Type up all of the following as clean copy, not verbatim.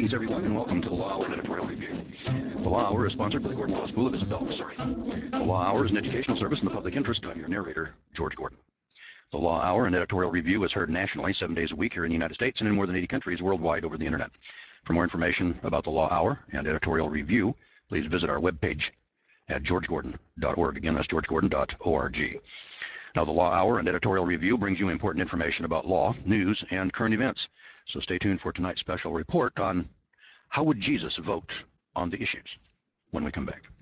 Greetings, everyone, and welcome to the Law Hour Editorial Review. The Law Hour is sponsored by the Gordon Law School of Isabella, Missouri. The Law Hour is an educational service in the public interest. I'm your narrator, George Gordon. The Law Hour and Editorial Review is heard nationally 7 days a week here in the United States and in more than 80 countries worldwide over the Internet. For more information about the Law Hour and Editorial Review, please visit our webpage at georgegordon.org. Again, that's georgegordon.org. Now, the Law Hour and Editorial Review brings you important information about law, news, and current events. So stay tuned for tonight's special report on how would Jesus vote on the issues when we come back.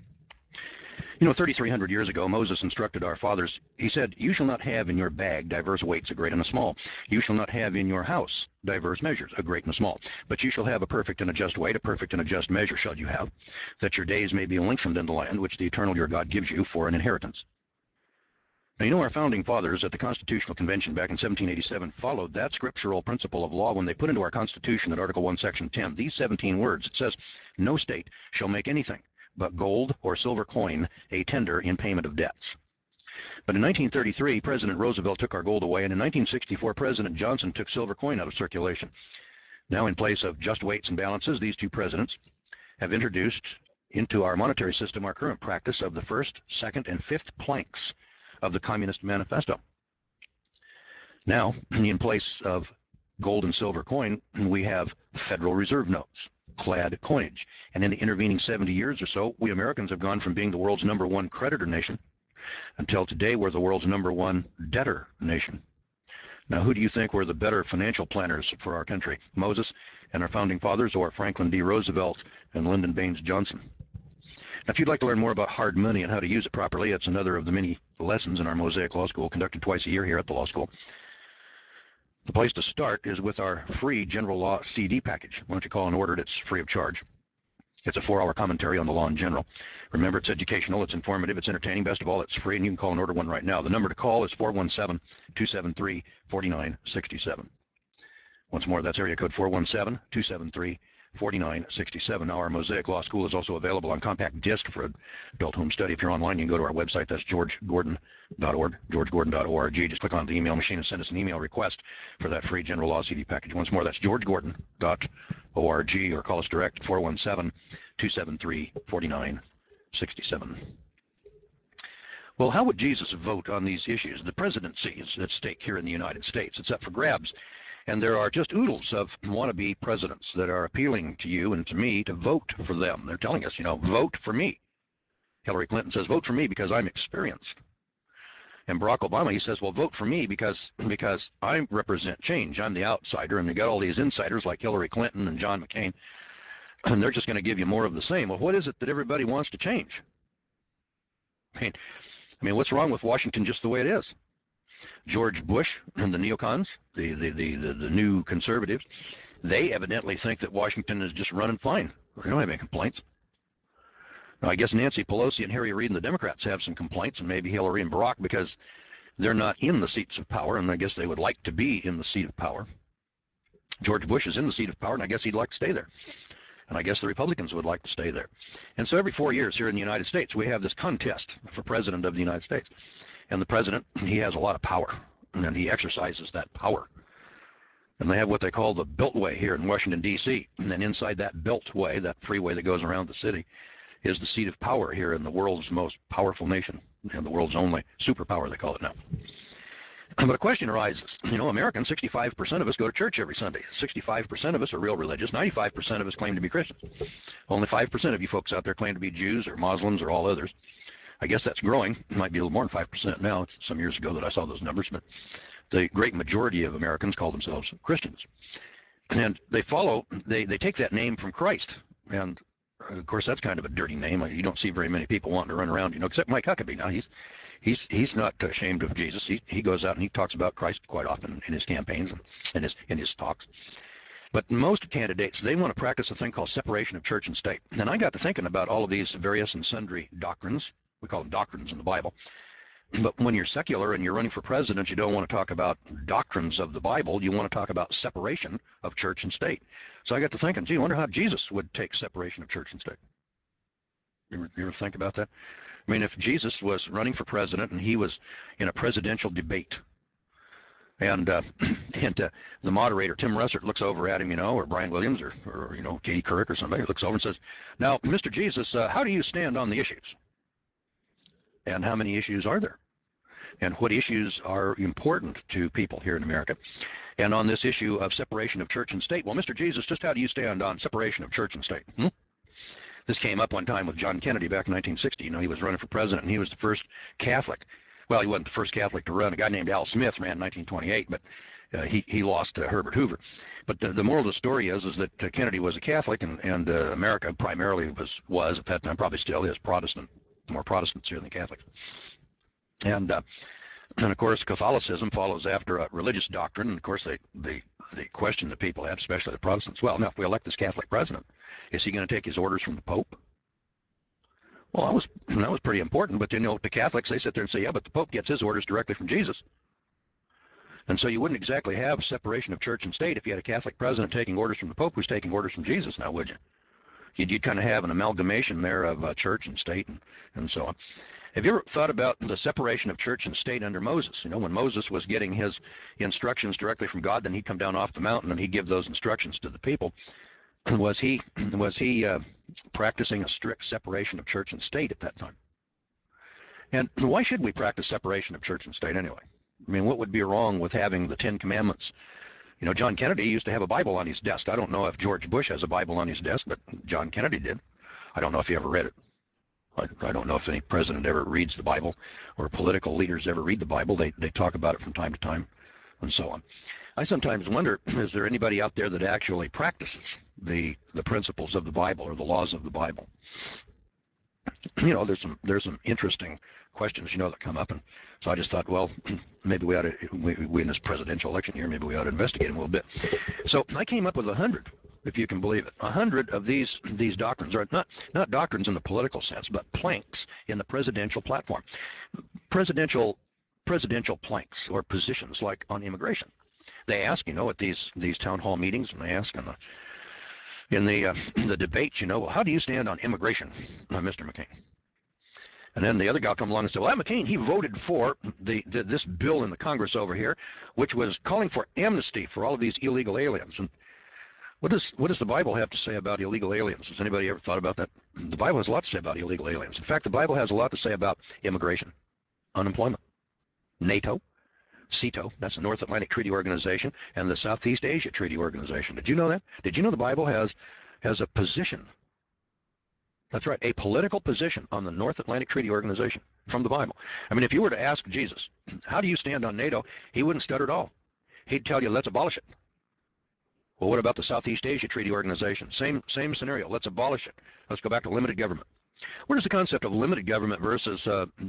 3,300 years ago, Moses instructed our fathers. He said, "You shall not have in your bag diverse weights, a great and a small. You shall not have in your house diverse measures, a great and a small. But you shall have a perfect and a just weight, a perfect and a just measure shall you have, that your days may be lengthened in the land which the eternal your God gives you for an inheritance." Now, our founding fathers at the Constitutional Convention back in 1787 followed that scriptural principle of law when they put into our Constitution at Article 1, Section 10 these 17 words. It says, "No state shall make anything but gold or silver coin a tender in payment of debts." But in 1933, President Roosevelt took our gold away, and in 1964, President Johnson took silver coin out of circulation. Now, in place of just weights and balances, these two presidents have introduced into our monetary system our current practice of the first, second, and fifth planks of the Communist Manifesto. Now, in place of gold and silver coin, we have Federal Reserve notes, clad coinage. And in the intervening 70 years or so, we Americans have gone from being the world's #1 creditor nation until today we're the world's #1 debtor nation. Now, who do you think were the better financial planners for our country? Moses and our founding fathers, or Franklin D. Roosevelt and Lyndon Baines Johnson? Now, if you'd like to learn more about hard money and how to use it properly, it's another of the many lessons in our Mosaic Law School conducted twice a year here at the law school. The place to start is with our free General Law CD package. Why don't you call and order it? It's free of charge. It's a 4-hour commentary on the law in general. Remember, it's educational, it's informative, it's entertaining. Best of all, it's free, and you can call and order one right now. The number to call is 417-273-4967. Once more, that's area code 417-273-4967. Now, our Mosaic Law School is also available on compact disc for adult home study. If you're online, you can go to our website. That's georgegordon.org, georgegordon.org. Just click on the email machine and send us an email request for that free General Law CD package. Once more, that's georgegordon.org, or call us direct at 417-273-4967. Well, how would Jesus vote on these issues? The presidency is at stake here in the United States. It's up for grabs. And there are just oodles of wannabe presidents that are appealing to you and to me to vote for them. They're telling us, vote for me. Hillary Clinton says, vote for me because I'm experienced. And Barack Obama, he says, well, vote for me because I represent change. I'm the outsider. And you got all these insiders like Hillary Clinton and John McCain, and they're just going to give you more of the same. Well, what is it that everybody wants to change? I mean, what's wrong with Washington just the way it is? George Bush and the neocons, the new conservatives, they evidently think that Washington is just running fine. They don't have any complaints. Now, I guess Nancy Pelosi and Harry Reid and the Democrats have some complaints, and maybe Hillary and Barack, because they're not in the seats of power, and I guess they would like to be in the seat of power. George Bush is in the seat of power, and I guess he'd like to stay there. And I guess the Republicans would like to stay there. And so every 4 years here in the United States, we have this contest for president of the United States. And the president, he has a lot of power, and he exercises that power. And they have what they call the Beltway here in Washington, D.C. And then inside that Beltway, that freeway that goes around the city, is the seat of power here in the world's most powerful nation, and the world's only superpower, they call it now. But a question arises. Americans, 65% of us go to church every Sunday. 65% of us are real religious. 95% of us claim to be Christians. Only 5% of you folks out there claim to be Jews or Muslims or all others. I guess that's growing. It might be a little more than 5% now. It's some years ago that I saw those numbers. But the great majority of Americans call themselves Christians. And they take that name from Christ. And of course, that's kind of a dirty name. You don't see very many people wanting to run around, except Mike Huckabee. Now, he's not ashamed of Jesus. He goes out and he talks about Christ quite often in his campaigns and in his talks. But most candidates, they want to practice a thing called separation of church and state. And I got to thinking about all of these various and sundry doctrines. We call them doctrines in the Bible. But when you're secular and you're running for president, you don't want to talk about doctrines of the Bible. You want to talk about separation of church and state. So I got to thinking, gee, I wonder how Jesus would take separation of church and state. You ever think about that? I mean, if Jesus was running for president and he was in a presidential debate, And the moderator, Tim Russert, looks over at him, or Brian Williams, or Katie Couric or somebody looks over and says, "Now, Mr. Jesus, how do you stand on the issues? And how many issues are there? And what issues are important to people here in America? And on this issue of separation of church and state, well, Mr. Jesus, just how do you stand on separation of church and state?" This came up one time with John Kennedy back in 1960. He was running for president, and he was the first Catholic. Well, he wasn't the first Catholic to run. A guy named Al Smith ran in 1928, but he lost to Herbert Hoover. But the moral of the story is that Kennedy was a Catholic, and America primarily was at that time, probably still is, Protestant, more Protestants here than Catholics. And of course, Catholicism follows after a religious doctrine. And of course, the question that people had, especially the Protestants, well, now if we elect this Catholic president, is he going to take his orders from the Pope? Well, that was pretty important. But to Catholics, they sit there and say, yeah, but the Pope gets his orders directly from Jesus. And so you wouldn't exactly have separation of church and state if you had a Catholic president taking orders from the Pope who's taking orders from Jesus, now would you? You'd kind of have an amalgamation there of church and state and so on. Have you ever thought about the separation of church and state under Moses? When Moses was getting his instructions directly from God, then he'd come down off the mountain and he'd give those instructions to the people. Was he practicing a strict separation of church and state at that time? And why should we practice separation of church and state anyway? I mean, what would be wrong with having the Ten Commandments? John Kennedy used to have a Bible on his desk. I don't know if George Bush has a Bible on his desk, but John Kennedy did. I don't know if he ever read it. I don't know if any president ever reads the Bible or political leaders ever read the Bible. They talk about it from time to time and so on. I sometimes wonder, is there anybody out there that actually practices the principles of the Bible or the laws of the Bible? There's some interesting questions, that come up, and so I just thought, well, maybe we ought to, we in this presidential election year, maybe we ought to investigate them a little bit. So I came up with 100, if you can believe it, 100 of these doctrines are not doctrines in the political sense, but planks in the presidential platform, presidential planks or positions like on immigration. They ask, at these town hall meetings, and they ask in the debates, well, how do you stand on immigration, Mr. McCain? And then the other guy will come along and say, well, McCain, he voted for this bill in the Congress over here, which was calling for amnesty for all of these illegal aliens. And what does the Bible have to say about illegal aliens? Has anybody ever thought about that? The Bible has a lot to say about illegal aliens. In fact, the Bible has a lot to say about immigration, unemployment, NATO, SEATO, that's the North Atlantic Treaty Organization, and the Southeast Asia Treaty Organization. Did you know that? Did you know the Bible has a position? That's right, a political position on the North Atlantic Treaty Organization from the Bible. I mean, if you were to ask Jesus, how do you stand on NATO? He wouldn't stutter at all. He'd tell you, let's abolish it. Well, what about the Southeast Asia Treaty Organization? Same scenario. Let's abolish it. Let's go back to limited government. Where does the concept of limited government versus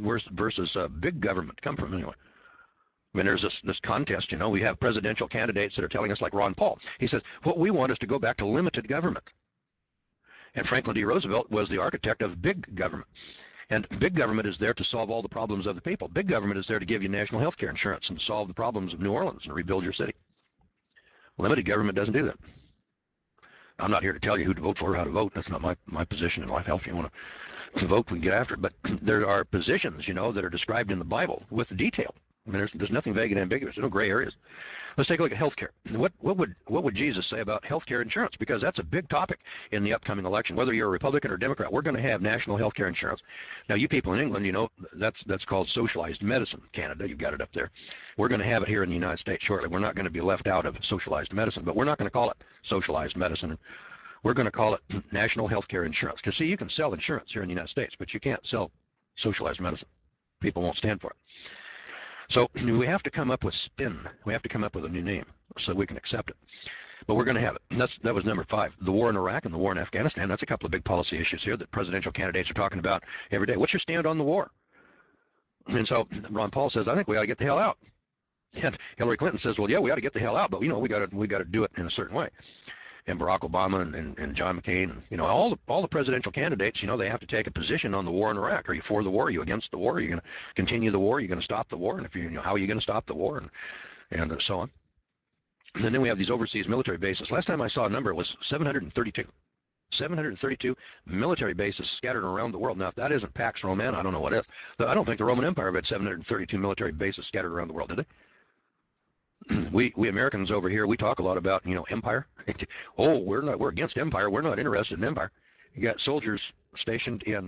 big government come from anyway? I mean, there's this contest, we have presidential candidates that are telling us, like Ron Paul. He says, what we want is to go back to limited government. And Franklin D. Roosevelt was the architect of big government. And big government is there to solve all the problems of the people. Big government is there to give you national health care insurance and to solve the problems of New Orleans and rebuild your city. Limited government doesn't do that. I'm not here to tell you who to vote for or how to vote. That's not my position in life. Hell, if you want to vote, we can get after it. But there are positions, that are described in the Bible with detail. I mean, there's nothing vague and ambiguous. There's no gray areas. Let's take a look at health care. What would Jesus say about health care insurance? Because that's a big topic in the upcoming election. Whether you're a Republican or Democrat, we're going to have national health care insurance. Now, you people in England, that's called socialized medicine. Canada, you've got it up there. We're going to have it here in the United States shortly. We're not going to be left out of socialized medicine, but we're not going to call it socialized medicine. We're going to call it national health care insurance. Because, see, you can sell insurance here in the United States, but you can't sell socialized medicine. People won't stand for it. So we have to come up with spin. We have to come up with a new name so we can accept it. But we're going to have it. That was number 5. The war in Iraq and the war in Afghanistan. That's a couple of big policy issues here that presidential candidates are talking about every day. What's your stand on the war? And so Ron Paul says, I think we ought to get the hell out. And Hillary Clinton says, well, yeah, we ought to get the hell out, but we got to do it in a certain way. And Barack Obama and John McCain, and all the presidential candidates, they have to take a position on the war in Iraq. Are you for the war? Are you against the war? Are you going to continue the war? Are you going to stop the war? And if how are you going to stop the war? And so on. And then we have these overseas military bases. Last time I saw a number, it was 732. 732 military bases scattered around the world. Now, if that isn't Pax Romana, I don't know what is. I don't think the Roman Empire had 732 military bases scattered around the world, did they? we Americans over here, we talk a lot about, empire. Oh, we're against empire. We're not interested in empire. You got soldiers stationed in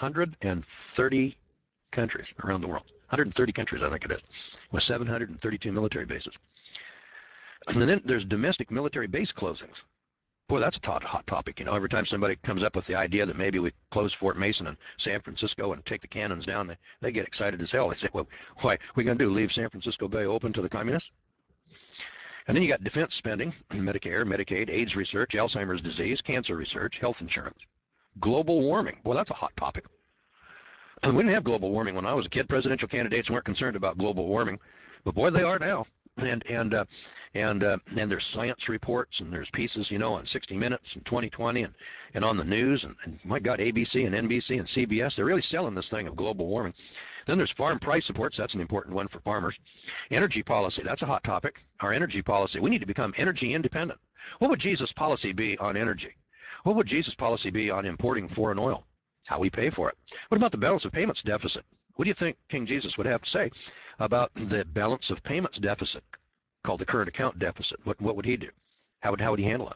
130 countries around the world. 130 countries, I think it is, with 732 military bases. And then there's domestic military base closings. Boy, that's a hot topic. Every time somebody comes up with the idea that maybe we close Fort Mason in San Francisco and take the cannons down, they get excited as hell. They say, well, why are we going to do? Leave San Francisco Bay open to the communists? And then you got defense spending, Medicare, Medicaid, AIDS research, Alzheimer's disease, cancer research, health insurance, global warming. Well, that's a hot topic. And we didn't have global warming when I was a kid. Presidential candidates weren't concerned about global warming, but boy, they are now. And there's science reports and there's pieces, on 60 Minutes and 2020 and on the news and my God, ABC and NBC and CBS, they're really selling this thing of global warming. Then there's farm price supports. That's an important one for farmers. Energy policy. That's a hot topic. Our energy policy. We need to become energy independent. What would Jesus' policy be on energy? What would Jesus' policy be on importing foreign oil? How we pay for it? What about the balance of payments deficit? What do you think King Jesus would have to say about the balance of payments deficit, called the current account deficit? What would he do? How would he handle it?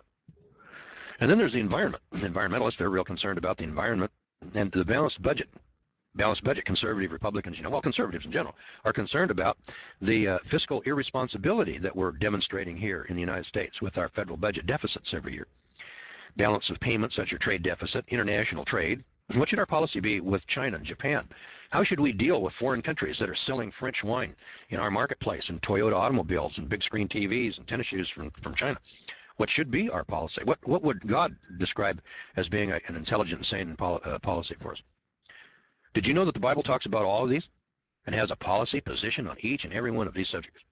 And then there's the environment. Environmentalists, they're real concerned about the environment and the balanced budget. Balanced budget, conservative Republicans, conservatives in general, are concerned about the fiscal irresponsibility that we're demonstrating here in the United States with our federal budget deficits every year. Balance of payments, that's your trade deficit, international trade. What should our policy be with China and Japan? How should we deal with foreign countries that are selling French wine in our marketplace and Toyota automobiles and big screen TVs and tennis shoes from China? What should be our policy? What would God describe as being an intelligent, sane policy for us? Did you know that the Bible talks about all of these and has a policy position on each and every one of these subjects?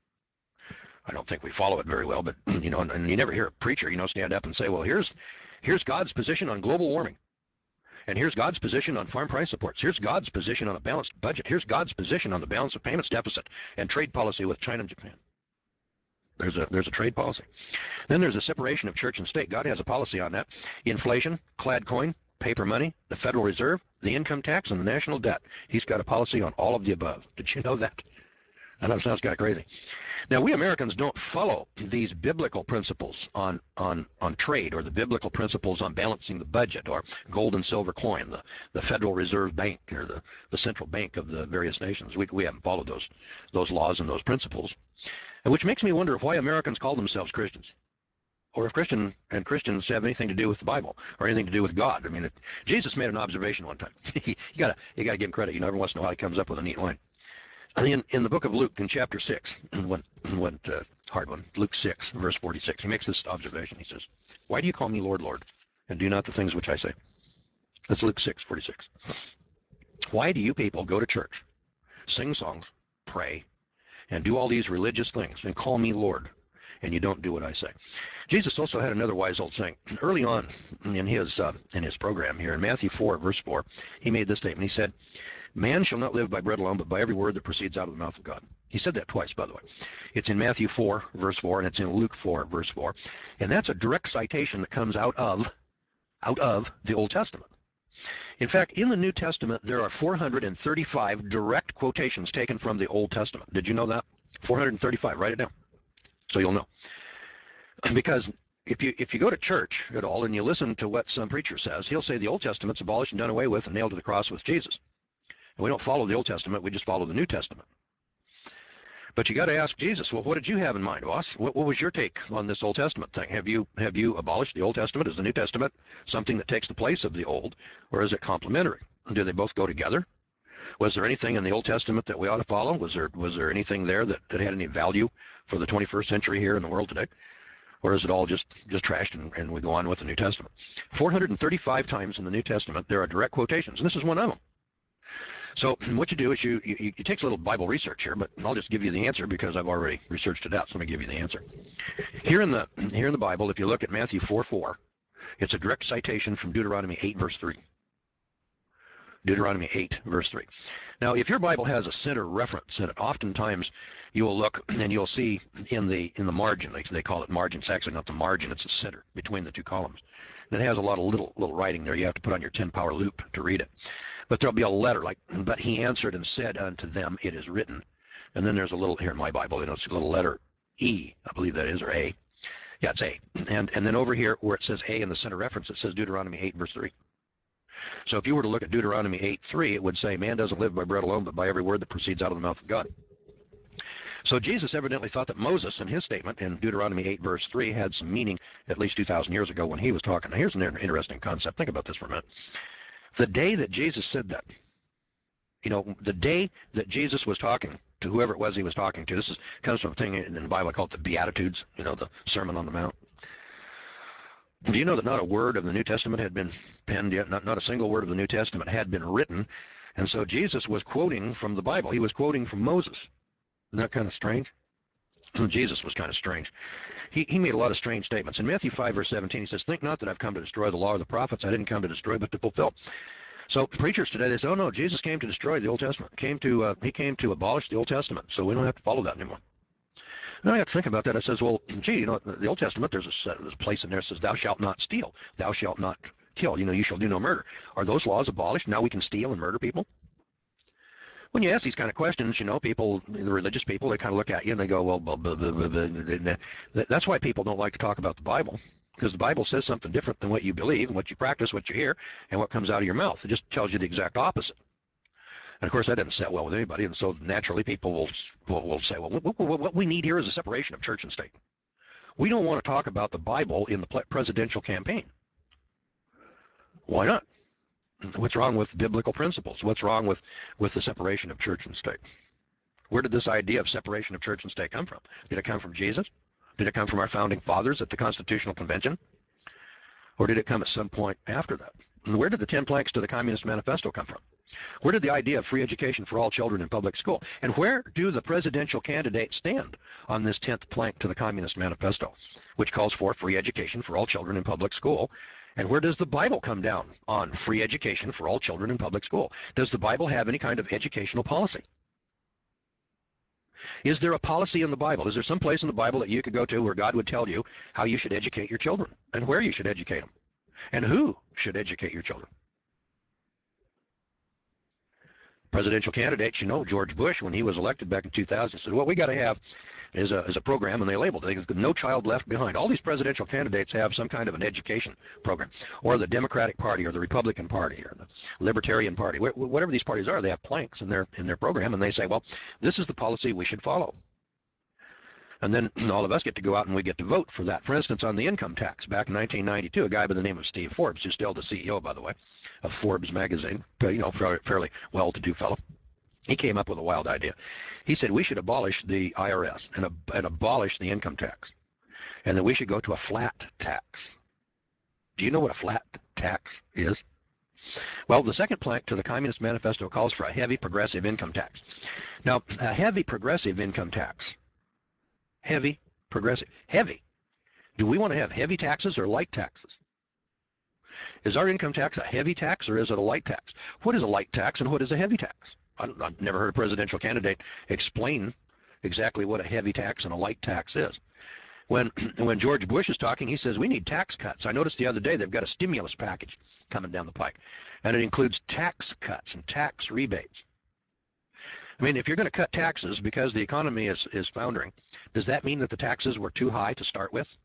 I don't think we follow it very well, but and you never hear a preacher, stand up and say, well, here's God's position on global warming. And here's God's position on farm price supports. Here's God's position on a balanced budget. Here's God's position on the balance of payments deficit and trade policy with China and Japan. There's a trade policy. Then there's a separation of church and state. God has a policy on that. Inflation, clad coin, paper money, the Federal Reserve, the income tax, and the national debt. He's got a policy on all of the above. Did you know that? I know it sounds kind of crazy. Now, we Americans don't follow these biblical principles on trade, or the biblical principles on balancing the budget, or gold and silver coin, the Federal Reserve Bank, or the central bank of the various nations. We haven't followed those laws and those principles, which makes me wonder why Americans call themselves Christians, or if Christians have anything to do with the Bible or anything to do with God. I mean, Jesus made an observation one time. you gotta give him credit. Every once in a while he comes up with a neat line. In the book of Luke, in chapter 6, hard one, Luke 6, verse 46, he makes this observation. He says, why do you call me Lord, Lord, and do not the things which I say? That's Luke 6, 46. Why do you people go to church, sing songs, pray, and do all these religious things, and call me Lord, and you don't do what I say? Jesus also had another wise old saying. Early on in his program here, in Matthew 4, verse 4, he made this statement. He said, man shall not live by bread alone, but by every word that proceeds out of the mouth of God. He said that twice, by the way. It's in Matthew 4, verse 4, and it's in Luke 4, verse 4. And that's a direct citation that comes out of the Old Testament. In fact, in the New Testament, there are 435 direct quotations taken from the Old Testament. Did you know that? 435. Write it down so you'll know. Because if you go to church at all and you listen to what some preacher says, he'll say the Old Testament's abolished and done away with and nailed to the cross with Jesus. And we don't follow the Old Testament, we just follow the New Testament. But you got to ask Jesus, well, what did you have in mind, boss? What was your take on this Old Testament thing? Have you abolished the Old Testament? Is the New Testament something that takes the place of the Old, or is it complementary? Do they both go together? Was there anything in the Old Testament that we ought to follow? Was there anything there that had any value for the 21st century here in the world today? Or is it all just trashed and we go on with the New Testament? 435 times in the New Testament there are direct quotations, and this is one of them. So what you do is you take a little Bible research here, but I'll just give you the answer because I've already researched it out. So let me give you the answer. Here in the Bible, if you look at Matthew 4:4, it's a direct citation from Deuteronomy 8, verse 3. Deuteronomy 8, verse 3. Now, if your Bible has a center reference in it, oftentimes you will look and you'll see in the margin, they call it margin. It's actually not the margin, it's the center between the two columns. And it has a lot of little writing there. You have to put on your 10-power loop to read it. But there'll be a letter like, but he answered and said unto them, it is written. And then there's a little, here in my Bible, it's a little letter E, I believe that is, or A. Yeah, it's A. And then over here where it says A in the center reference, it says Deuteronomy 8, verse 3. So if you were to look at Deuteronomy 8:3, it would say, man doesn't live by bread alone, but by every word that proceeds out of the mouth of God. So Jesus evidently thought that Moses, in his statement in Deuteronomy 8, verse 3, had some meaning at least 2,000 years ago when he was talking. Now, here's an interesting concept. Think about this for a minute. The day that Jesus said that, the day that Jesus was talking to whoever it was he was talking to, comes from a thing in the Bible called the Beatitudes, the Sermon on the Mount. Do you know that not a word of the New Testament had been penned yet? Not a single word of the New Testament had been written. And so Jesus was quoting from the Bible. He was quoting from Moses. Isn't that kind of strange? Jesus was kind of strange. He made a lot of strange statements. In Matthew 5, verse 17, he says, think not that I've come to destroy the law or the prophets. I didn't come to destroy, but to fulfill. So preachers today, they say, oh no, Jesus came to destroy the Old Testament. He came to abolish the Old Testament, so we don't have to follow that anymore. And I got to think about that. I says, well, gee, the Old Testament, there's a place in there that says, thou shalt not steal. Thou shalt not kill. You shall do no murder. Are those laws abolished? Now we can steal and murder people? When you ask these kind of questions, people, the religious people, they kind of look at you and they go, well, blah, blah, blah, blah, blah. That's why people don't like to talk about the Bible, because the Bible says something different than what you believe and what you practice, what you hear, and what comes out of your mouth. It just tells you the exact opposite. And of course, that doesn't sit well with anybody. And so naturally, people will say, well, what we need here is a separation of church and state. We don't want to talk about the Bible in the presidential campaign. Why not? What's wrong with biblical principles? What's wrong with the separation of church and state? Where did this idea of separation of church and state come from? Did it come from Jesus? Did it come from our founding fathers at the Constitutional Convention? Or did it come at some point after that? And where did the 10 planks to the Communist Manifesto come from? Where did the idea of free education for all children in public school? And where do the presidential candidates stand on this 10th plank to the Communist Manifesto, which calls for free education for all children in public school? And where does the Bible come down on free education for all children in public school? Does the Bible have any kind of educational policy? Is there a policy in the Bible? Is there some place in the Bible that you could go to where God would tell you how you should educate your children and where you should educate them and who should educate your children? Presidential candidates, George Bush, when he was elected back in 2000, said, what we got to have is a program, and they labeled it, No Child Left Behind. All these presidential candidates have some kind of an education program, or the Democratic Party, or the Republican Party, or the Libertarian Party, whatever these parties are, they have planks in their program, and they say, well, this is the policy we should follow. And then all of us get to go out and we get to vote for that. For instance, on the income tax, back in 1992, a guy by the name of Steve Forbes, who's still the CEO, by the way, of Forbes magazine, fairly well-to-do fellow, he came up with a wild idea. He said we should abolish the IRS and abolish the income tax, and then we should go to a flat tax. Do you know what a flat tax is? Well, the second plank to the Communist Manifesto calls for a heavy progressive income tax. Now, a heavy progressive income tax. Heavy, progressive, heavy. Do we want to have heavy taxes or light taxes? Is our income tax a heavy tax or is it a light tax? What is a light tax and what is a heavy tax? I've never heard a presidential candidate explain exactly what a heavy tax and a light tax is. When George Bush is talking, he says we need tax cuts. I noticed the other day they've got a stimulus package coming down the pike, and it includes tax cuts and tax rebates. I mean, if you're going to cut taxes because the economy is foundering, does that mean that the taxes were too high to start with?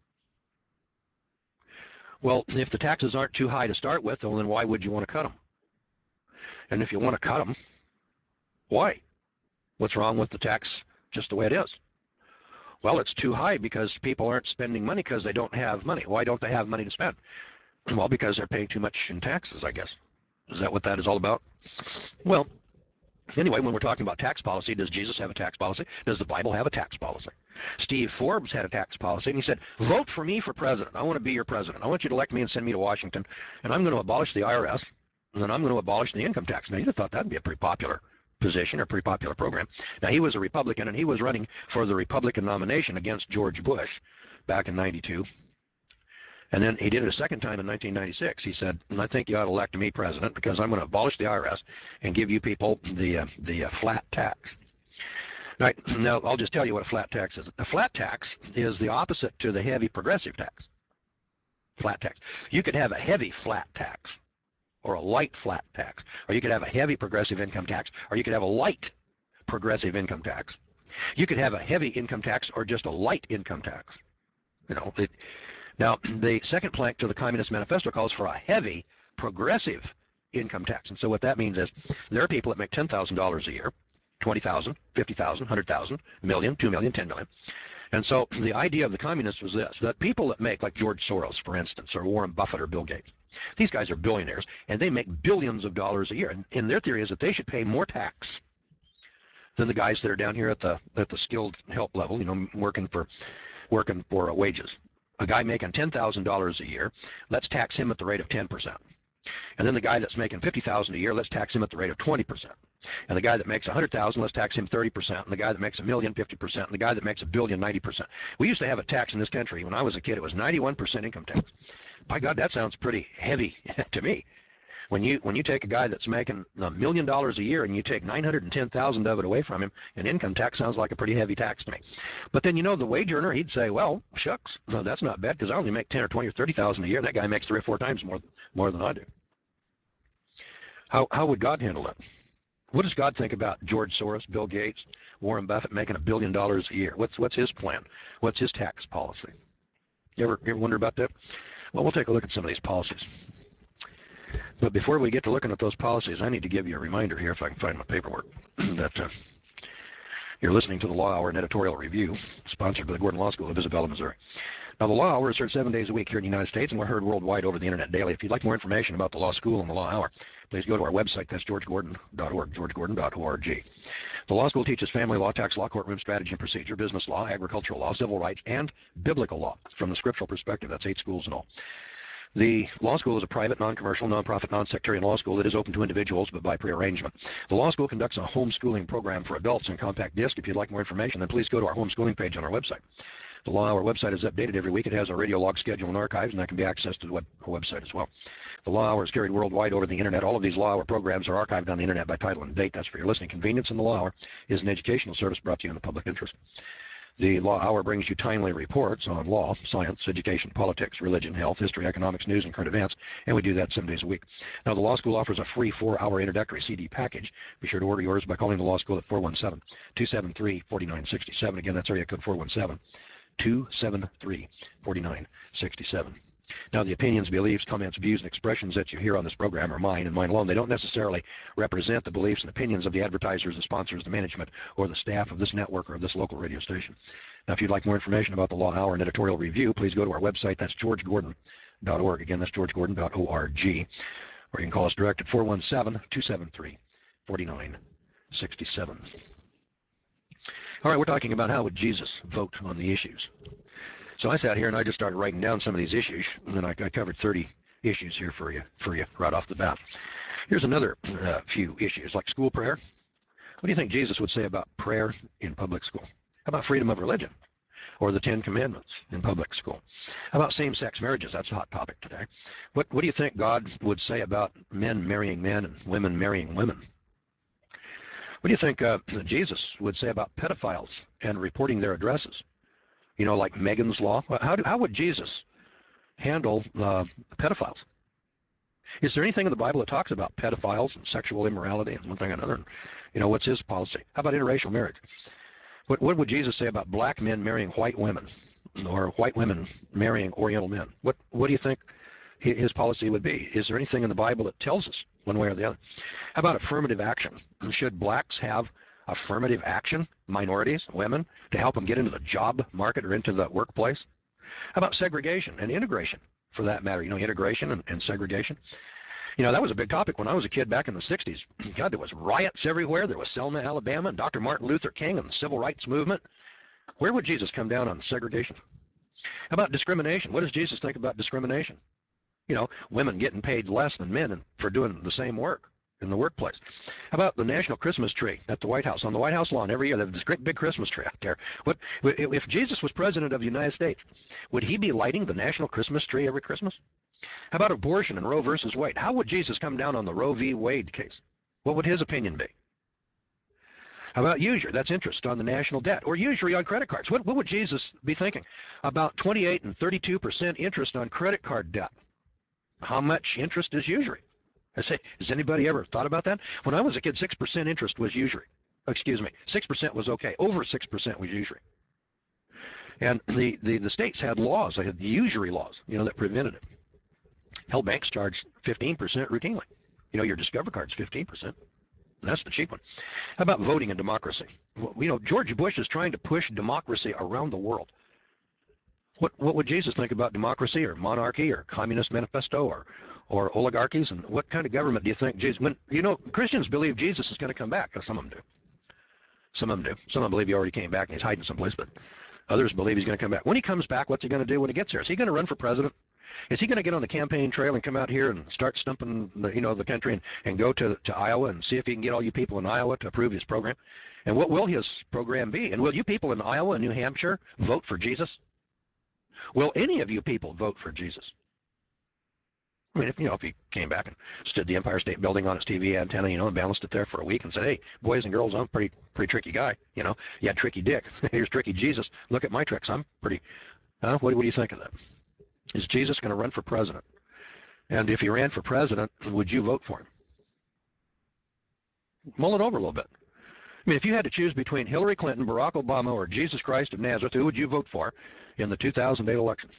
Well, if the taxes aren't too high to start with, well, then why would you want to cut them? And if you want to cut them, why? What's wrong with the tax just the way it is? Well, it's too high because people aren't spending money because they don't have money. Why don't they have money to spend? Well, because they're paying too much in taxes, I guess. Is that what that is all about? Well, anyway, when we're talking about tax policy, does Jesus have a tax policy? Does the Bible have a tax policy? Steve Forbes had a tax policy, and he said, vote for me for president. I want to be your president. I want you to elect me and send me to Washington, and I'm going to abolish the IRS, and then I'm going to abolish the income tax. Now, you'd have thought that would be a pretty popular position or pretty popular program. Now, he was a Republican, and he was running for the Republican nomination against George Bush back in 92. And then he did it a second time in 1996. He said, I think you ought to elect me president because I'm going to abolish the IRS and give you people the flat tax. All right, now I'll just tell you what a flat tax is. A flat tax is the opposite to the heavy progressive tax. Flat tax. You could have a heavy flat tax or a light flat tax, or you could have a heavy progressive income tax, or you could have a light progressive income tax. You could have a heavy income tax or just a light income tax. You know, now the second plank to the Communist Manifesto calls for a heavy, progressive income tax. And so what that means is there are people that make $10,000 a year, 20,000, 50,000, 100,000, million, 2 million, 10 million. And so the idea of the communists was this, that people that make, like George Soros, for instance, or Warren Buffett or Bill Gates, these guys are billionaires, and they make billions of dollars a year. And their theory is that they should pay more tax than the guys that are down here at the skilled help level, you know, working for wages. A guy making $10,000 a year, let's tax him at the rate of 10%. And then the guy that's making $50,000 a year, let's tax him at the rate of 20%. And the guy that makes $100,000, let's tax him 30%. And the guy that makes $1 million, 50%. And the guy that makes $1 billion, 90%. We used to have a tax in this country when I was a kid. It was 91% income tax. By God, that sounds pretty heavy to me. When you take a guy that's making $1 million a year and you take 910,000 of it away from him, an income tax sounds like a pretty heavy tax to me. But then, you know, the wage earner, he'd say, well, shucks, no, that's not bad because I only make 10 or 20 or 30,000 a year, and that guy makes 3 or 4 times more than I do. How would God handle that? What does God think about George Soros, Bill Gates, Warren Buffett making $1 billion a year? What's his plan? What's his tax policy? You ever wonder about that? Well, we'll take a look at some of these policies. But before we get to looking at those policies, I need to give you a reminder here, if I can find my paperwork, that you're listening to the Law Hour and Editorial Review, sponsored by the Gordon Law School of Isabella, Missouri. Now, the Law Hour is heard 7 days a week here in the United States, and we're heard worldwide over the internet daily. If you'd like more information about the Law School and the Law Hour, please go to our website. That's georgegordon.org, georgegordon.org. The Law School teaches family law, tax law, courtroom strategy and procedure, business law, agricultural law, civil rights, and biblical law from the scriptural perspective. That's 8 schools in all. The law school is a private, non-commercial, non-profit, non-sectarian law school that is open to individuals, but by prearrangement. The law school conducts a homeschooling program for adults in compact disc. If you'd like more information, then please go to our homeschooling page on our website. The Law Hour website is updated every week. It has a radio log schedule and archives, and that can be accessed to the website as well. The Law Hour is carried worldwide over the internet. All of these Law Hour programs are archived on the internet by title and date. That's for your listening convenience, and the Law Hour is an educational service brought to you in the public interest. The Law Hour brings you timely reports on law, science, education, politics, religion, health, history, economics, news, and current events, and we do that 7 days a week. Now, the Law School offers a free 4-hour introductory CD package. Be sure to order yours by calling the Law School at 417-273-4967. Again, that's area code 417-273-4967. Now, the opinions, beliefs, comments, views, and expressions that you hear on this program are mine and mine alone. They don't necessarily represent the beliefs and opinions of the advertisers, the sponsors, the management, or the staff of this network or of this local radio station. Now, if you'd like more information about the Law Hour and Editorial Review, please go to our website. That's georgegordon.org. Again, that's georgegordon.org. Or you can call us direct at 417-273-4967. All right, we're talking about how would Jesus vote on the issues. So I sat here and I just started writing down some of these issues, and then I covered 30 issues here for you right off the bat. Here's another few issues, like school prayer. What do you think Jesus would say about prayer in public school? How about freedom of religion, or the 10 Commandments in public school? How about same-sex marriages? That's a hot topic today. What do you think God would say about men marrying men and women marrying women? What do you think Jesus would say about pedophiles and reporting their addresses? You know, like Megan's Law. How would Jesus handle pedophiles? Is there anything in the Bible that talks about pedophiles and sexual immorality and one thing or another? And, you know, what's his policy? How about interracial marriage? What would Jesus say about black men marrying white women, or white women marrying Oriental men? What do you think his policy would be? Is there anything in the Bible that tells us one way or the other? How about affirmative action? Should blacks have affirmative action, minorities, women, to help them get into the job market or into the workplace? How about segregation and integration, for that matter? You know, integration and segregation. You know, that was a big topic when I was a kid back in the 60s. God, there was riots everywhere. There was Selma, Alabama, and Dr. Martin Luther King and the Civil Rights Movement. Where would Jesus come down on segregation? How about discrimination? What does Jesus think about discrimination? You know, women getting paid less than men for doing the same work in the workplace. How about the national Christmas tree at the White House? On the White House lawn every year, they have this great big Christmas tree out there. If Jesus was president of the United States, would he be lighting the national Christmas tree every Christmas? How about abortion and Roe versus Wade? How would Jesus come down on the Roe v. Wade case? What would his opinion be? How about usury? That's interest on the national debt, or usury on credit cards. What would Jesus be thinking about 28 and 32% interest on credit card debt? How much interest is usury? I say, has anybody ever thought about that? When I was a kid, 6% interest was usury. excuse me, 6% was okay. Over 6% was usury. And the states had laws, they had usury laws, that prevented it. Hell, banks charged 15% routinely. Your Discover card's 15%. That's the cheap one. How about voting and democracy? Well, George Bush is trying to push democracy around the world. What would Jesus think about democracy or monarchy or communist manifesto or oligarchies? And what kind of government do you think Jesus? When Christians believe Jesus is going to come back. Some of them do. Some of them do. Some of them believe he already came back and he's hiding someplace, but others believe he's going to come back. When he comes back, what's he going to do when he gets here? Is he going to run for president? Is he going to get on the campaign trail and come out here and start stumping the country and go to Iowa and see if he can get all you people in Iowa to approve his program? And what will his program be? And will you people in Iowa and New Hampshire vote for Jesus? Will any of you people vote for Jesus? I mean, if he came back and stood the Empire State Building on its TV antenna, and balanced it there for a week and said, "Hey, boys and girls, I'm a pretty tricky guy. You had tricky dick. Here's tricky Jesus. Look at my tricks. I'm pretty." What do you think of that? Is Jesus going to run for president? And if he ran for president, would you vote for him? Mull it over a little bit. I mean, if you had to choose between Hillary Clinton, Barack Obama, or Jesus Christ of Nazareth, who would you vote for in the 2008 election?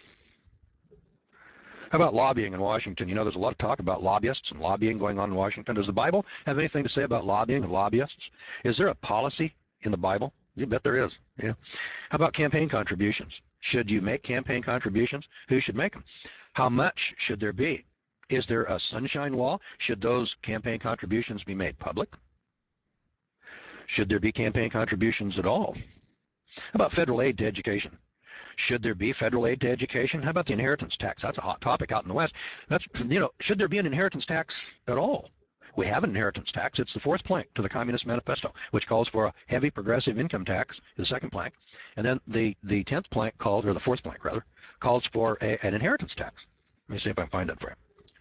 How about lobbying in Washington? There's a lot of talk about lobbyists and lobbying going on in Washington. Does the Bible have anything to say about lobbying and lobbyists? Is there a policy in the Bible? You bet there is. Yeah. How about campaign contributions? Should you make campaign contributions? Who should make them? How much should there be? Is there a sunshine law? Should those campaign contributions be made public? Should there be campaign contributions at all? How about federal aid to education? Should there be federal aid to education? How about the inheritance tax? That's a hot topic out in the West. Should there be an inheritance tax at all? We have an inheritance tax. It's the fourth plank to the Communist Manifesto, which calls for a heavy progressive income tax, the second plank. And then the 10th plank calls, or the fourth plank rather, calls for an inheritance tax. Let me see if I can find that for you.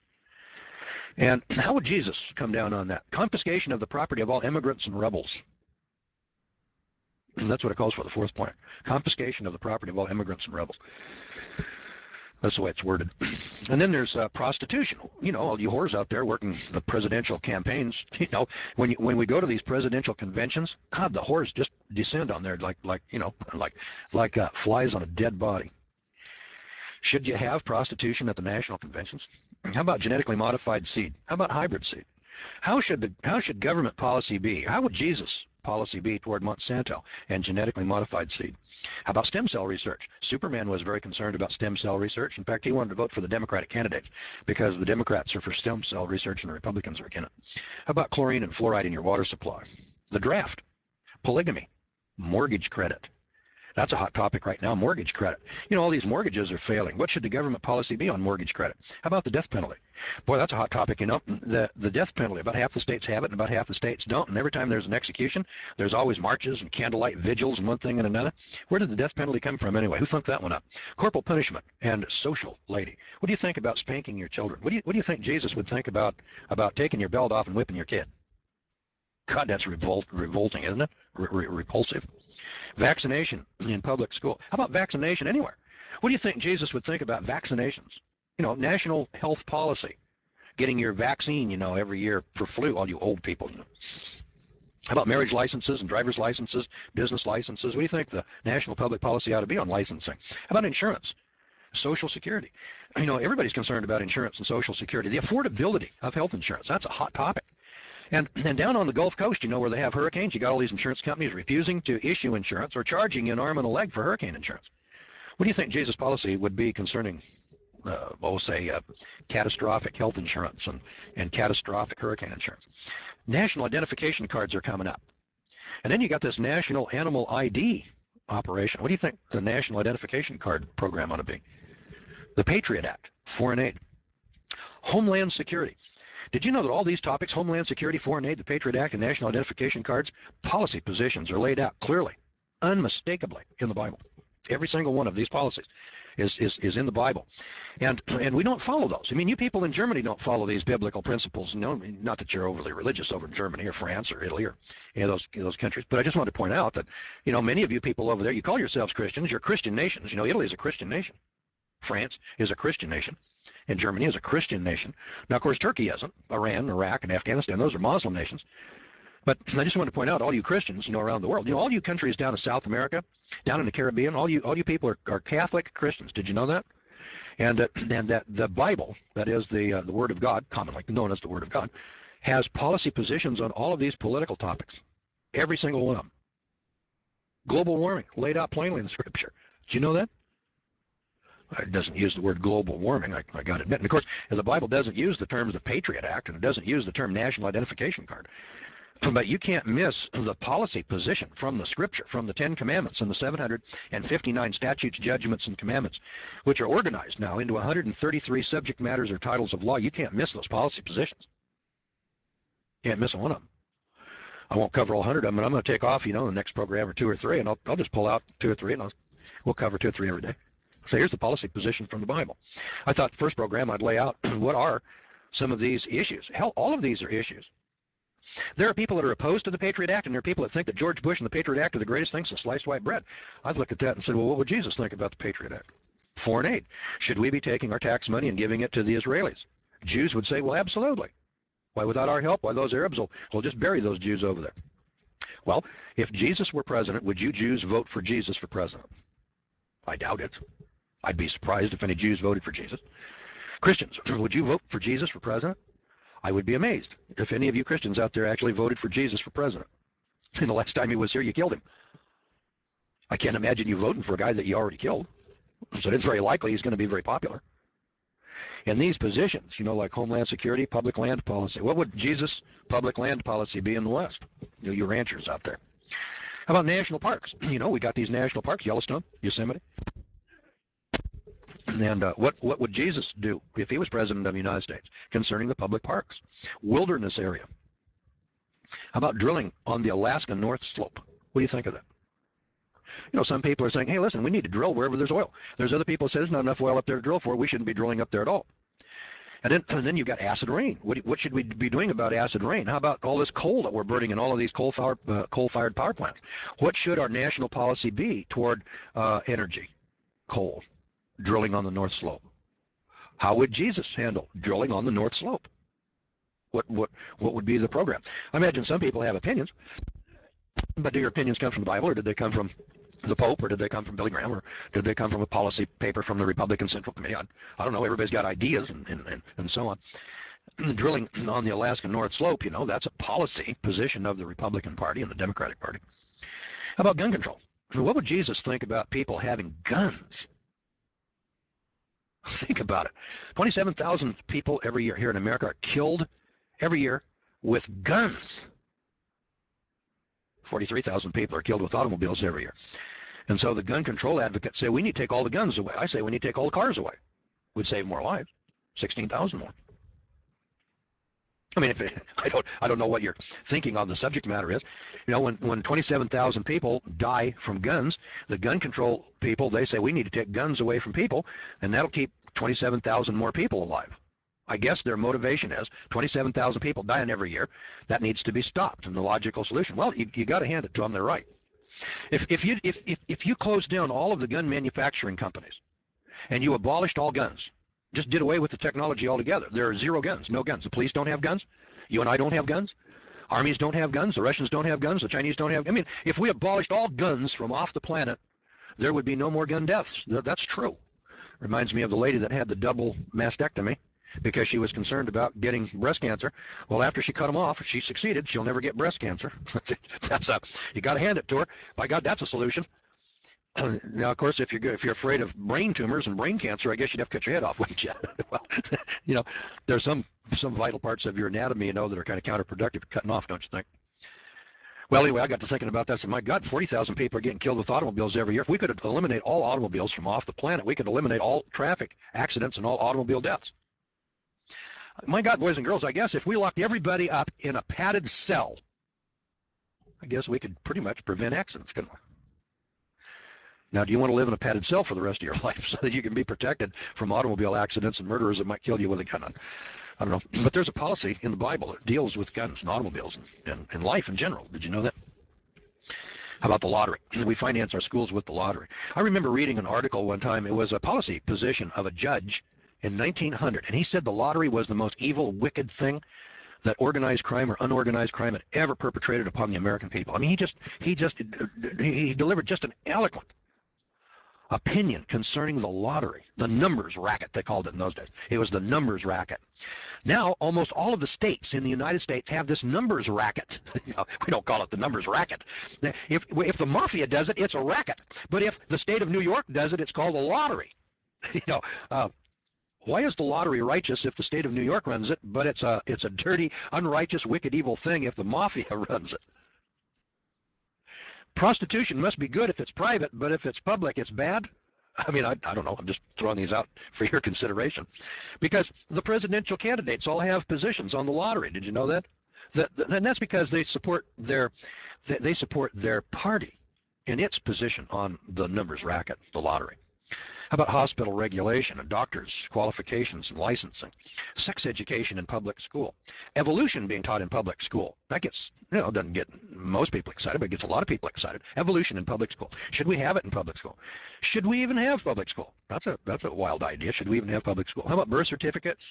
And how would Jesus come down on that? Confiscation of the property of all immigrants and rebels. And that's what it calls for, the fourth plank. Confiscation of the property of all immigrants and rebels. That's the way it's worded. And then there's prostitution. All you whores out there working the presidential campaigns. When we go to these presidential conventions, God, the whores just descend on there like flies on a dead body. Should you have prostitution at the national conventions? How about genetically modified seed? How about hybrid seed? How should government policy be? How would Jesus' policy be toward Monsanto and genetically modified seed? How about stem cell research? Superman was very concerned about stem cell research. In fact, he wanted to vote for the Democratic candidates because the Democrats are for stem cell research and the Republicans are against it. How about chlorine and fluoride in your water supply? The draft, polygamy, mortgage credit. That's a hot topic right now, mortgage credit. All these mortgages are failing. What should the government policy be on mortgage credit? How about the death penalty? Boy, that's a hot topic. The death penalty, about half the states have it and about half the states don't. And every time there's an execution, there's always marches and candlelight vigils and one thing and another. Where did the death penalty come from anyway? Who thunked that one up? Corporal punishment and social lady. What do you think about spanking your children? What do you think Jesus would think about taking your belt off and whipping your kid? God, that's revolting, isn't it? Repulsive. Vaccination in public school. How about vaccination anywhere? What do you think Jesus would think about vaccinations? National health policy. Getting your vaccine, every year for flu, all you old people. How about marriage licenses and driver's licenses, business licenses? What do you think the national public policy ought to be on licensing? How about insurance? Social Security. Everybody's concerned about insurance and Social Security. The affordability of health insurance. That's a hot topic. And down on the Gulf Coast, where they have hurricanes, you got all these insurance companies refusing to issue insurance or charging you an arm and a leg for hurricane insurance. What do you think Jesus' policy would be concerning, catastrophic health insurance and catastrophic hurricane insurance? National identification cards are coming up. And then you got this national animal ID operation. What do you think the national identification card program ought to be? The Patriot Act, foreign aid. Homeland security. Did you know that all these topics, Homeland Security, Foreign Aid, the Patriot Act, and National Identification Cards, policy positions are laid out clearly, unmistakably in the Bible. Every single one of these policies is in the Bible. And we don't follow those. I mean, you people in Germany don't follow these biblical principles. Not that you're overly religious over in Germany or France or Italy or those countries, but I just wanted to point out that, many of you people over there, you call yourselves Christians, you're Christian nations. Italy is a Christian nation. France is a Christian nation. And Germany is a Christian nation. Now, of course, Turkey isn't. Iran, Iraq, and Afghanistan, those are Muslim nations. But I just want to point out, all you Christians, around the world, all you countries down in South America, down in the Caribbean, all you people are Catholic Christians. Did you know that? And that the Bible, that is the Word of God, commonly known as the Word of God, has policy positions on all of these political topics. Every single one of them. Global warming, laid out plainly in the Scripture. Did you know that? It doesn't use the word global warming, I got to admit. And of course, the Bible doesn't use the terms the Patriot Act, and it doesn't use the term national identification card. But you can't miss the policy position from the Scripture, from the Ten Commandments and the 759 statutes, judgments, and commandments, which are organized now into 133 subject matters or titles of law. You can't miss those policy positions. Can't miss one of them. I won't cover all 100 of them, but I'm going to take off, in the next program or two or three, and I'll just pull out two or three, and we'll cover two or three every day. So here's the policy position from the Bible. I thought the first program I'd lay out what are some of these issues. Hell, all of these are issues. There are people that are opposed to the Patriot Act, and there are people that think that George Bush and the Patriot Act are the greatest things since sliced white bread. I'd look at that and say, well, what would Jesus think about the Patriot Act? Foreign aid. Should we be taking our tax money and giving it to the Israelis? Jews would say, well, absolutely. Why, without our help, why, those Arabs will just bury those Jews over there. Well, if Jesus were president, would you Jews vote for Jesus for president? I doubt it. I'd be surprised if any Jews voted for Jesus. Christians, would you vote for Jesus for president? I would be amazed if any of you Christians out there actually voted for Jesus for president. And the last time he was here, you killed him. I can't imagine you voting for a guy that you already killed. So it's very likely he's going to be very popular. And these positions, like Homeland Security, public land policy, what would Jesus' public land policy be in the West? You ranchers out there. How about national parks? We got these national parks, Yellowstone, Yosemite. And what would Jesus do if he was president of the United States concerning the public parks? Wilderness area. How about drilling on the Alaska North Slope? What do you think of that? Some people are saying, hey, listen, we need to drill wherever there's oil. There's other people who say there's not enough oil up there to drill for. We shouldn't be drilling up there at all. And then you've got acid rain. What should we be doing about acid rain? How about all this coal that we're burning in all of these coal-fired power plants? What should our national policy be toward energy? Coal. Drilling on the North Slope. How would Jesus handle drilling on the North Slope? What would be the program? I imagine some people have opinions, but do your opinions come from the Bible, or did they come from the Pope, or did they come from Billy Graham, or did they come from a policy paper from the Republican Central Committee? I don't know. Everybody's got ideas and so on. Drilling on the Alaska North Slope, that's a policy position of the Republican Party and the Democratic Party. How about gun control? What would Jesus think about people having guns? Think about it. 27,000 people every year here in America are killed every year with guns. 43,000 people are killed with automobiles every year. And so the gun control advocates say we need to take all the guns away. I say we need to take all the cars away. We'd save more lives. 16,000 more. I mean, I don't know what your thinking on the subject matter is. When 27,000 people die from guns, the gun control people, they say we need to take guns away from people, and that'll keep 27,000 more people alive. I guess their motivation is 27,000 people dying every year. That needs to be stopped. And the logical solution, well, you got to hand it to them. They're right. If you closed down all of the gun manufacturing companies and you abolished all guns, just did away with the technology altogether. There are zero guns, no guns. The police don't have guns. You and I don't have guns. Armies don't have guns. The Russians don't have guns. The Chinese don't have. I mean, if we abolished all guns from off the planet, there would be no more gun deaths. That's true. Reminds me of the lady that had the double mastectomy because she was concerned about getting breast cancer. Well, after she cut them off, she succeeded. She'll never get breast cancer. You got to hand it to her. By God, that's a solution. Now, of course, if you're afraid of brain tumors and brain cancer, I guess you'd have to cut your head off, wouldn't you? Well, there's some vital parts of your anatomy, that are kind of counterproductive cutting off, don't you think? Well, anyway, I got to thinking about that. So, my God, 40,000 people are getting killed with automobiles every year. If we could eliminate all automobiles from off the planet, we could eliminate all traffic accidents and all automobile deaths. My God, boys and girls, I guess if we locked everybody up in a padded cell, I guess we could pretty much prevent accidents, couldn't we? Now, do you want to live in a padded cell for the rest of your life so that you can be protected from automobile accidents and murderers that might kill you with a gun? I don't know. But there's a policy in the Bible that deals with guns and automobiles and life in general. Did you know that? How about the lottery? We finance our schools with the lottery. I remember reading an article one time. It was a policy position of a judge in 1900, and he said the lottery was the most evil, wicked thing that organized crime or unorganized crime had ever perpetrated upon the American people. I mean, he delivered just an eloquent opinion concerning the lottery, the numbers racket, they called it in those days. It was the numbers racket. Now, almost all of the states in the United States have this numbers racket. We don't call it the numbers racket. If the mafia does it, it's a racket. But if the state of New York does it, it's called a lottery. you know, uh, why is the lottery righteous if the state of New York runs it, but it's a dirty, unrighteous, wicked, evil thing if the mafia runs it? Prostitution must be good if it's private, but if it's public, it's bad. I mean, I don't know. I'm just throwing these out for your consideration. Because the presidential candidates all have positions on the lottery. Did you know that? And that's because they support their party in its position on the numbers racket, the lottery. How about hospital regulation and doctors' qualifications and licensing? Sex education in public school. Evolution being taught in public school. That gets, doesn't get most people excited, but it gets a lot of people excited. Evolution in public school. Should we have it in public school? Should we even have public school? That's a wild idea. Should we even have public school? How about birth certificates?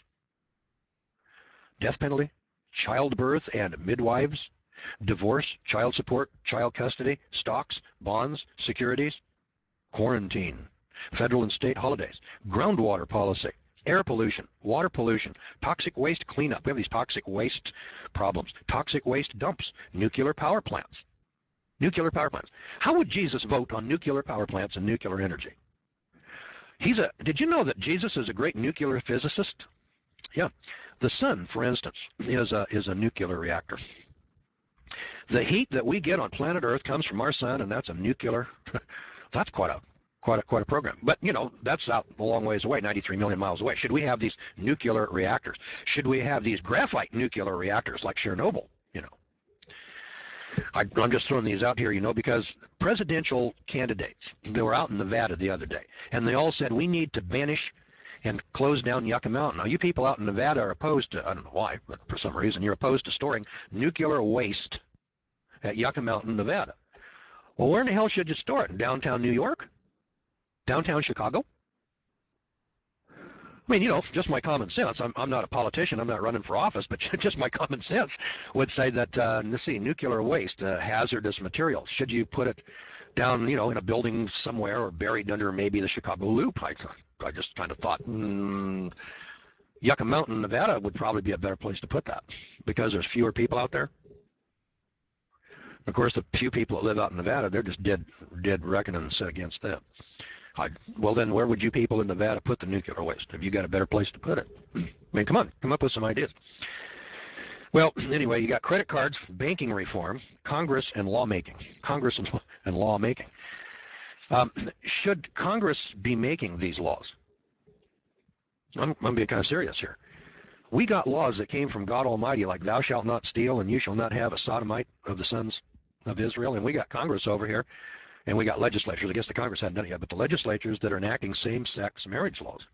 Death penalty? Childbirth and midwives? Divorce, child support, child custody, stocks, bonds, securities, quarantine, federal and state holidays, groundwater policy, air pollution, water pollution, toxic waste cleanup. We have these toxic waste problems, toxic waste dumps, nuclear power plants. Nuclear power plants. How would Jesus vote on nuclear power plants and nuclear energy? Did you know that Jesus is a great nuclear physicist? Yeah. The sun, for instance, is a nuclear reactor. The heat that we get on planet Earth comes from our sun, and that's a nuclear. That's quite a program. But that's out a long ways away, 93 million miles away. Should we have these nuclear reactors? Should we have these graphite nuclear reactors like Chernobyl? I'm just throwing these out here, because presidential candidates, they were out in Nevada the other day, and they all said we need to banish and close down Yucca Mountain. Now, you people out in Nevada are opposed to, I don't know why, but for some reason you're opposed to storing nuclear waste at Yucca Mountain, Nevada. Well, where in the hell should you store it? In downtown New York? Downtown Chicago? I mean, just my common sense. I'm not a politician. I'm not running for office, but just my common sense would say that, let's see, nuclear waste, hazardous materials. Should you put it down, in a building somewhere or buried under maybe the Chicago Loop? I just kind of thought, Yucca Mountain, Nevada would probably be a better place to put that because there's fewer people out there. Of course, the few people that live out in Nevada, they're just dead reckonings against them. Well, then where would you people in Nevada put the nuclear waste? Have you got a better place to put it? I mean, come on, come up with some ideas. Well, anyway, you got credit cards, banking reform, Congress and lawmaking. Congress and lawmaking. Should Congress be making these laws? I'm being kind of serious here. We got laws that came from God Almighty, like thou shalt not steal and you shall not have a sodomite of the sons of Israel. And we got Congress over here. And we got legislatures. I guess the Congress hadn't done it yet, but the legislatures that are enacting same-sex marriage laws.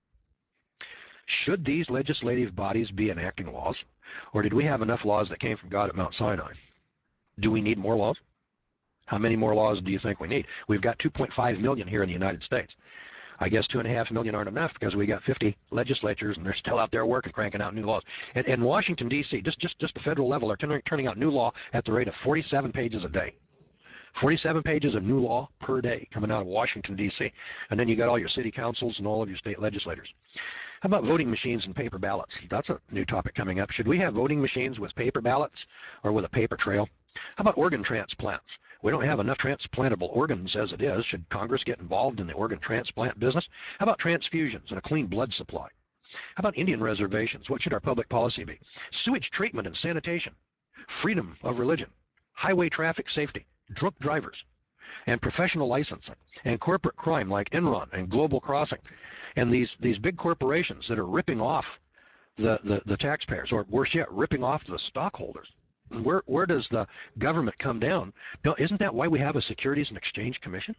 Should these legislative bodies be enacting laws? Or did we have enough laws that came from God at Mount Sinai? Do we need more laws? How many more laws do you think we need? We've got 2.5 million here in the United States. I guess 2.5 million aren't enough because we got 50 legislatures and they're still out there working, cranking out new laws. And in Washington, D.C., just the federal level, are turning out new law at the rate of 47 pages a day. 47 pages of new law per day coming out of Washington, D.C. And then you got all your city councils and all of your state legislators. How about voting machines and paper ballots? That's a new topic coming up. Should we have voting machines with paper ballots or with a paper trail? How about organ transplants? We don't have enough transplantable organs as it is. Should Congress get involved in the organ transplant business? How about transfusions and a clean blood supply? How about Indian reservations? What should our public policy be? Sewage treatment and sanitation, freedom of religion, highway traffic safety, drunk drivers, and professional licensing, and corporate crime like Enron and Global Crossing, and these big corporations that are ripping off the taxpayers, or worse yet, ripping off the stockholders. Where does the government come down? Isn't that why we have a Securities and Exchange Commission?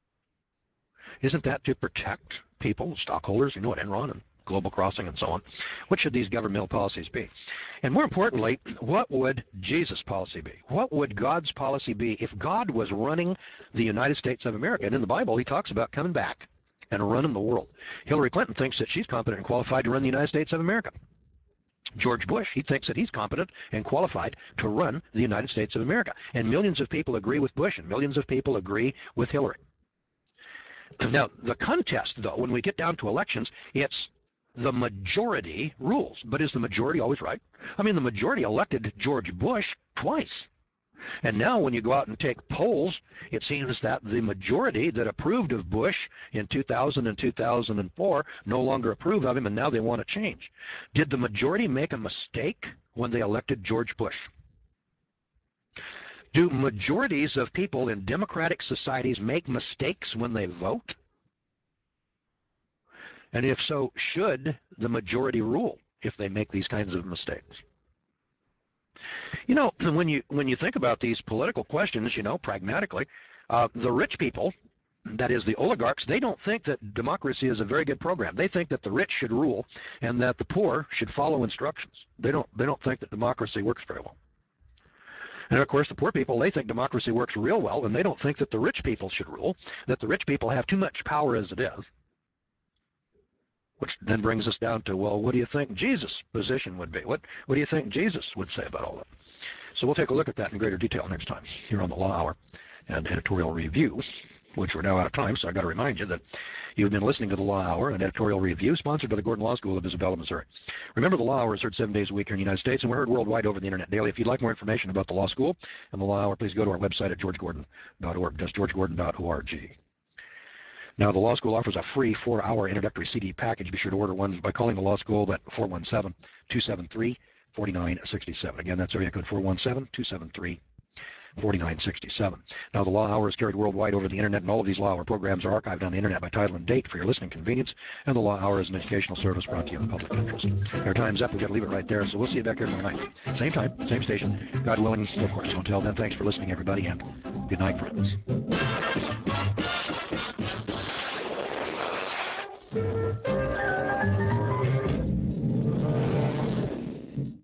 Isn't that to protect people, stockholders, at Enron and Global Crossing and so on? What should these governmental policies be? And more importantly, what would Jesus' policy be? What would God's policy be if God was running the United States of America? And in the Bible, he talks about coming back and running the world. Hillary Clinton thinks that she's competent and qualified to run the United States of America. George Bush, he thinks that he's competent and qualified to run the United States of America. And millions of people agree with Bush, and millions of people agree with Hillary. Now, the contest, though, when we get down to elections, it's the majority rules. But is the majority always right? I mean, the majority elected George Bush twice. And now when you go out and take polls, it seems that the majority that approved of Bush in 2000 and 2004 no longer approve of him, and now they want to change. Did the majority make a mistake when they elected George Bush? Do majorities of people in democratic societies make mistakes when they vote? And if so, should the majority rule if they make these kinds of mistakes? You know, when you think about these political questions, pragmatically, the rich people, that is the oligarchs, they don't think that democracy is a very good program. They think that the rich should rule and that the poor should follow instructions. They don't think that democracy works very well. And of course, the poor people, they think democracy works real well, and they don't think that the rich people should rule, that the rich people have too much power as it is. Which then brings us down to, well, what do you think Jesus' position would be? What do you think Jesus would say about all that? So we'll take a look at that in greater detail next time here on the Law Hour and Editorial Review, which we're now out of time, so I got to remind you that you've been listening to the Law Hour and Editorial Review, sponsored by the Gordon Law School of Isabella, Missouri. Remember, the Law Hour is heard 7 days a week here in the United States, and we're heard worldwide over the internet daily. If you'd like more information about the Law School and the Law Hour, please go to our website at georgegordon.org. That's georgegordon.org. Now, the Law School offers a free 4-hour introductory CD package. Be sure to order one by calling the Law School at 417-273-4967. Again, that's area code 417-273-4967. Now, the Law Hour is carried worldwide over the internet, and all of these Law Hour programs are archived on the internet by title and date for your listening convenience. And the Law Hour is an educational service brought to you in the public interest. Our time's up. We've got to leave it right there. So we'll see you back here tomorrow night. Same time, same station. God willing, of course. So until then, thanks for listening, everybody, and good night, friends.